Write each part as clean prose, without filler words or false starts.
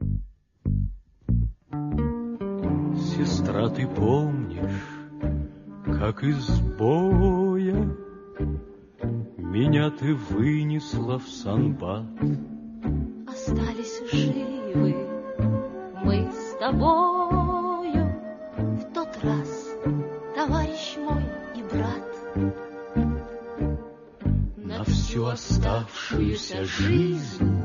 Сестра, ты помнишь, как из боя меня ты вынесла в Сан-Бат? Остались живы мы с тобою в тот раз, товарищ мой и брат. На всю оставшуюся жизнь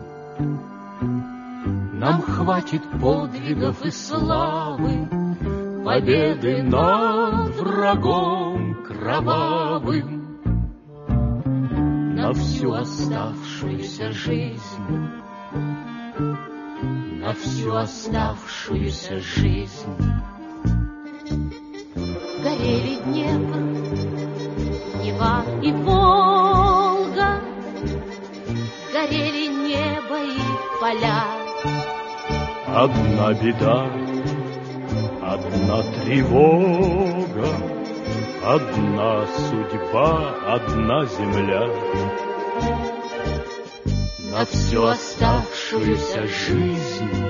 нам хватит подвигов и славы, победы над врагом кровавым. На всю оставшуюся жизнь, на всю оставшуюся жизнь. Горели Днепр, Нева и Волга, горели небо и поля. Одна беда, одна тревога, одна судьба, одна земля. На всю оставшуюся жизнь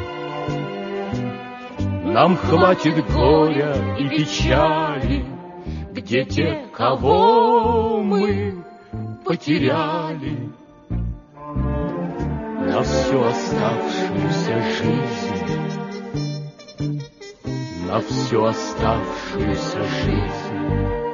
нам хватит горя и печали, где те, кого мы потеряли. На всю оставшуюся жизнь, на всю оставшуюся жизнь.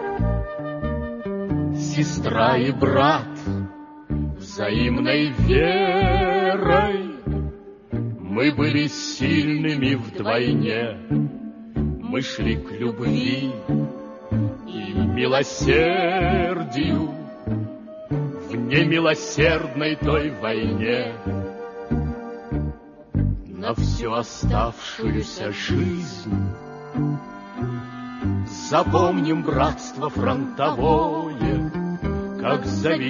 Сестра и брат, взаимной верой мы были сильными вдвойне. Мы шли к любви и милосердию в немилосердной той войне. На всю оставшуюся жизнь запомним братство фронтовое, как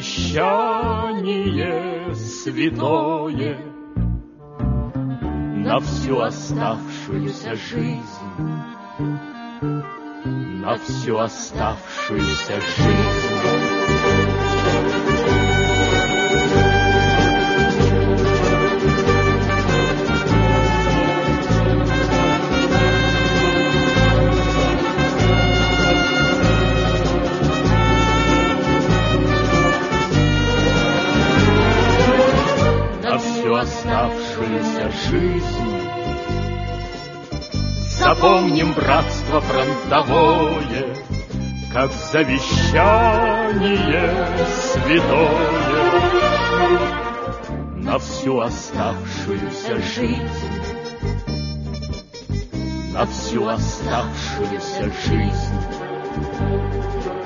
завещание святое. На всю оставшуюся жизнь, на всю оставшуюся жизнь. Оставшуюся жизнь запомним братство фронтовое, как завещание святое. На всю оставшуюся жизнь, на всю оставшуюся жизнь.